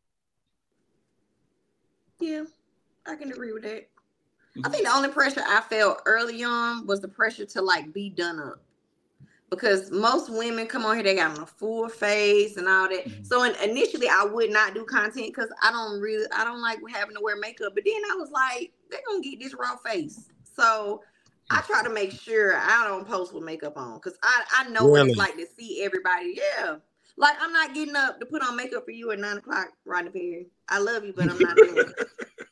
Yeah, I can agree with that. Mm-hmm. I think the only pressure I felt early on was the pressure to like be done up, because most women come on here, they got on a full face and all that. Mm-hmm. So in, initially, I would not do content because I don't really, I don't like having to wear makeup. But then I was like, they're gonna get this raw face, so I try to make sure I don't post with makeup on, because I, I know really? what it's like to see everybody. Yeah. Like, I'm not getting up to put on makeup for you at nine o'clock, Rodney Perry. I love you, but I'm not doing it.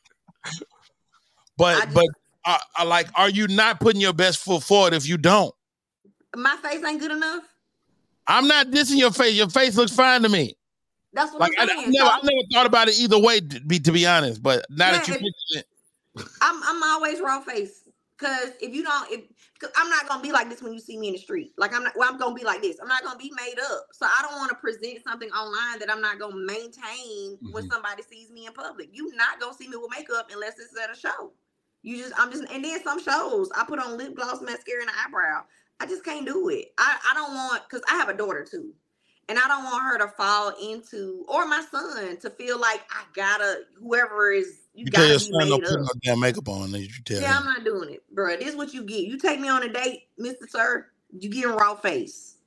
But, just, but I, I like, are you not putting your best foot forward if you don't? My face ain't good enough? I'm not dissing your face. Your face looks fine to me. That's what like, I'm saying. I, I, never, so, I never thought about it either way, to be, to be honest. But now yeah, that you mention it. I'm, I'm always raw face. Because if you don't, if cause I'm not going to be like this when you see me in the street. Like, I'm not, well, I'm going to be like this. I'm not going to be made up. So I don't want to present something online that I'm not going to maintain mm-hmm. when somebody sees me in public. You're not going to see me with makeup unless it's at a show. You just, I'm just, and then some shows, I put on lip gloss, mascara, and an eyebrow. I just can't do it. I, I don't want, because I have a daughter too. And I don't want her to fall into, or my son to feel like I gotta, whoever is, you, you gotta be made up. No damn makeup on, you tell yeah, him. I'm not doing it, bro. This is what you get. You take me on a date, Mister Sir, you get a raw face.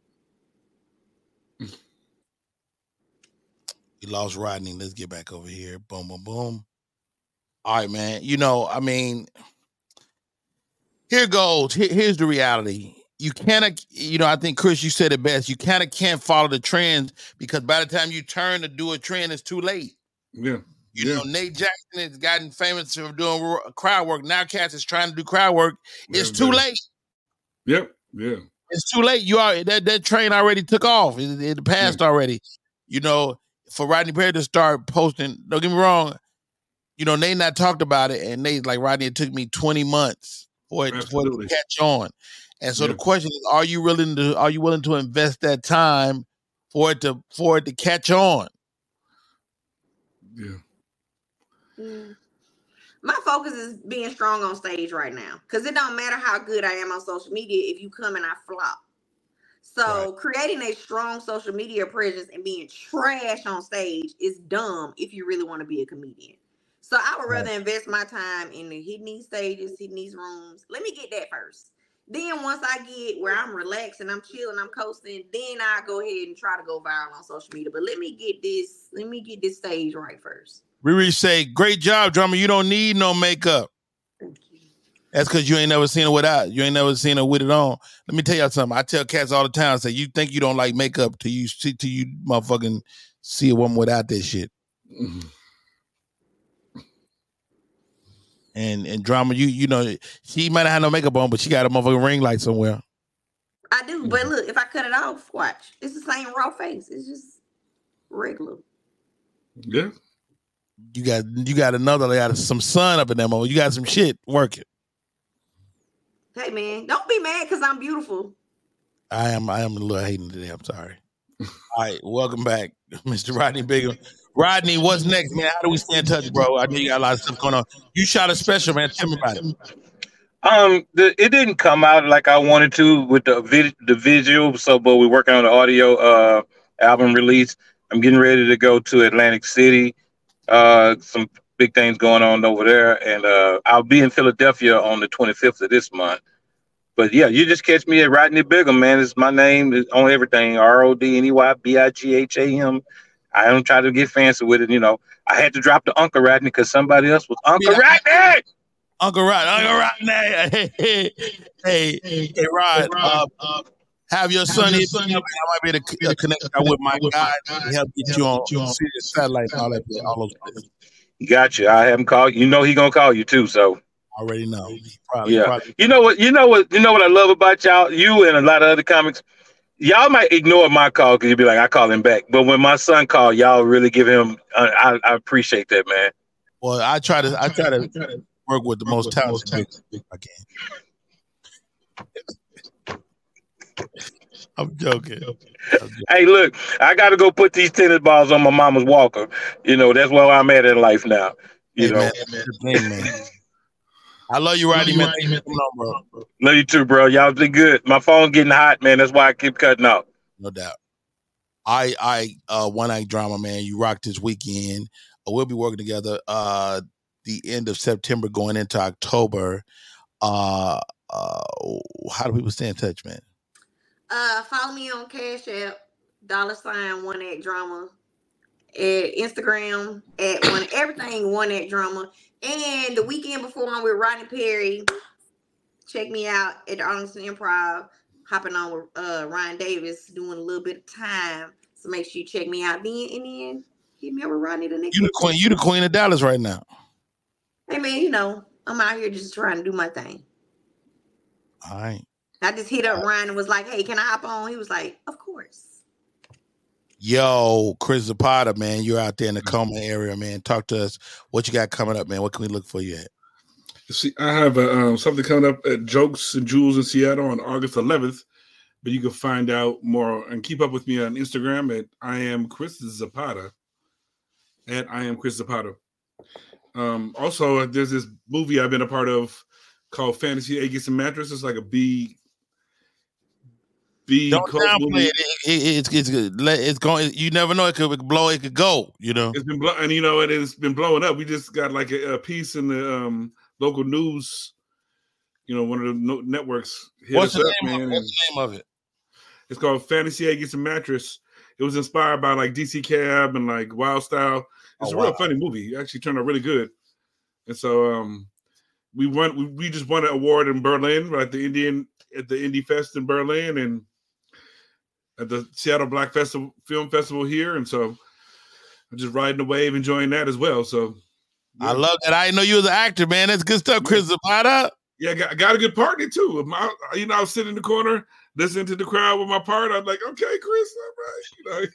You lost Rodney. Let's get back over here. Boom, boom, boom. All right, man. You know, I mean, here goes. Here, here's the reality. You cannot, you know, I think, Chris, you said it best. You kind of can't follow the trends, because by the time you turn to do a trend, it's too late. Yeah. You yeah. know, Nate Jackson has gotten famous for doing crowd work. Now Cass is trying to do crowd work. It's yeah, too yeah. late. Yep. Yeah. It's too late. You are that, that train already took off. It, it passed yeah. already. You know, for Rodney Perry to start posting, don't get me wrong, you know, Nate and I talked about it, and Nate's like, Rodney, it took me twenty months for it, for it to catch on. And so yeah. the question is, are you willing to are you willing to invest that time for it to for it to catch on? Yeah. Mm. My focus is being strong on stage right now, because it don't matter how good I am on social media if you come and I flop. So Right. creating a strong social media presence and being trash on stage is dumb if you really want to be a comedian. So I would rather Right. invest my time in the hitting these stages, hitting these rooms. Let me get that first. Then once I get where I'm relaxed and I'm chilling, I'm coasting, then I go ahead and try to go viral on social media. But let me get this, let me get this stage right first. Riri say, great job, drummer. You don't need no makeup. Thank you. That's because you ain't never seen her without. You ain't never seen her with it on. Let me tell y'all something. I tell cats all the time, say, you think you don't like makeup till you see till you motherfucking see a woman without that shit. Mm-hmm. And and drama, you you know, she might not have no makeup on, but she got a motherfucking ring light somewhere. I do, but look, if I cut it off, watch. It's the same raw face. It's just regular. Yeah. You got you got another, you got some sun up in that moment. You got some shit working. Hey man, don't be mad because I'm beautiful. I am I am a little hating today. I'm sorry. All right, welcome back, Mister Rodney Bigham. Rodney, what's next, man? How do we stay in touch, bro? I know you got a lot of stuff going on. You shot a special, man. Tell me about it. Um, the, it didn't come out like I wanted to with the vid, the visual. So, but we're working on the audio uh album release. I'm getting ready to go to Atlantic City. Uh, some big things going on over there, and uh, I'll be in Philadelphia on the twenty-fifth of this month. But yeah, you just catch me at Rodney Bigham, man. It's my name is on everything. R O D N E Y B I G H A M. I don't try to get fancy with it, you know. I had to drop the Uncle Rodney because somebody else was Uncle Yeah. Rodney. Uncle Rod, Uncle Rodney. Hey, hey, hey, hey, Rod. Uh, uh, have your son here. I might be able to uh, connect with my guy to help get you on Sirius Satellite and all that, all those places. Gotcha. I haven't called. You know he gonna call you too. So I already know. Probably, yeah. probably. You know what? You know what? You know what I love about y'all. You and a lot of other comics. Y'all might ignore my call because you'd be like, I call him back. But when my son called, y'all really give him. Uh, I, I appreciate that, man. Well, I try to. I try to work with the most talented people I can. I'm joking. I'm joking. Hey, look, I got to go put these tennis balls on my mama's walker. You know, that's where I'm at in life now. You Hey, know, man, man, man. I love you, Rodney, man. Come on, bro. Love you too, bro. Y'all be good. My phone's getting hot, man. That's why I keep cutting out. No doubt. I, I, uh, One Night Drama, man. You rocked this weekend. Uh, we'll be working together. Uh, the end of September, going into October. Uh, uh, how do people stay in touch, man? Uh, follow me on Cash App, dollar sign One Act Drama, at Instagram at one everything One Act Drama, and the weekend before I'm with Rodney Perry. Check me out at the Arlington Improv, hopping on with uh, Ryan Davis, doing a little bit of time. So make sure you check me out then, and then hit me up with Rodney the next You the week. queen. You the queen of Dallas right now. Hey man, you know I'm out here just trying to do my thing. All right. I just hit up Ryan and was like, "Hey, can I hop on?" He was like, "Of course." Yo, Chris Zapata, man, you're out there in the Coleman area, man. Talk to us. What you got coming up, man? What can we look for you at? See, I have a, um, something coming up at Jokes and Jewels in Seattle on August eleventh, but you can find out more and keep up with me on Instagram at I am Chris Zapata. At I am Chris Zapata. Um, also, there's this movie I've been a part of called Fantasy Agents and Mattresses. It's like a B. B. Don't cult downplay movie. it. It, it. It's it's good. Let- It's going. You never know. It could blow. It could go. You know. It's been blow, and you know, it has been blowing up. We just got like a, a piece in the um, local news. You know, one of the no- networks hit What's us the up, name? man. Of, what's the name of it? It's called Fantasy Agents and Mattress. It was inspired by like D C Cab and like Wild Style. It's Oh, a real wow. funny movie. It actually turned out really good. And so um, we won. We, we just won an award in Berlin, right? The Indian at the Indie Fest in Berlin, and at the Seattle Black Festival Film Festival here. And so I'm just riding the wave, enjoying that as well. So yeah. I love that. I didn't know you was an actor, man. That's good stuff, Chris Zapata. Yeah, I got, I got a good partner too. My, you know, I was sitting in the corner listening to the crowd with my part. I'm like, okay, Chris, all right. You know.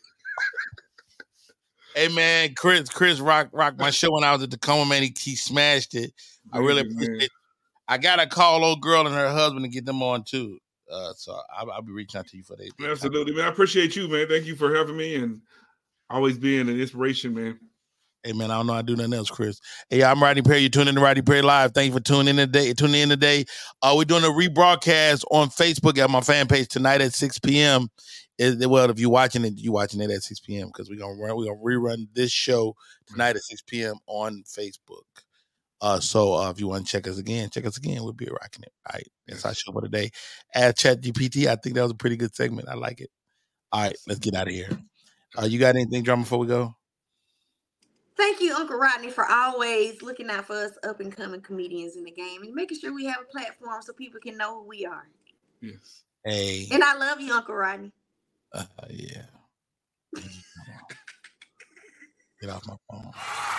Hey man, Chris, Chris rock rock my show when I was at the Coma, man. He, he smashed it. I really Thank you, appreciate man. it. I gotta call old girl and her husband to get them on too. Uh, so I'll, I'll be reaching out to you for that. Absolutely, man. I appreciate you, man. Thank you for having me and always being an inspiration, man. Hey man, I don't know how to do nothing else, Chris. Hey, I'm Rodney Perry. You're tuning in to Rodney Perry Live. Thank you for tuning in today. Tuning in today. Uh, we're doing a rebroadcast on Facebook at my fan page tonight at six p.m. It, well, if you're watching it, you're watching it at six p.m. because we're gonna run, we're gonna rerun this show tonight at six p.m. on Facebook. Uh, so uh, if you want to check us again, check us again. We'll be rocking it. All right, that's our show for today. Add ChatGPT. I think that was a pretty good segment. I like it. All right, let's get out of here. Uh, you got anything, drama, before we go? Thank you, Uncle Rodney, for always looking out for us up-and-coming comedians in the game and making sure we have a platform so people can know who we are. Yes. Hey. And I love you, Uncle Rodney. Uh, yeah. Get off my phone.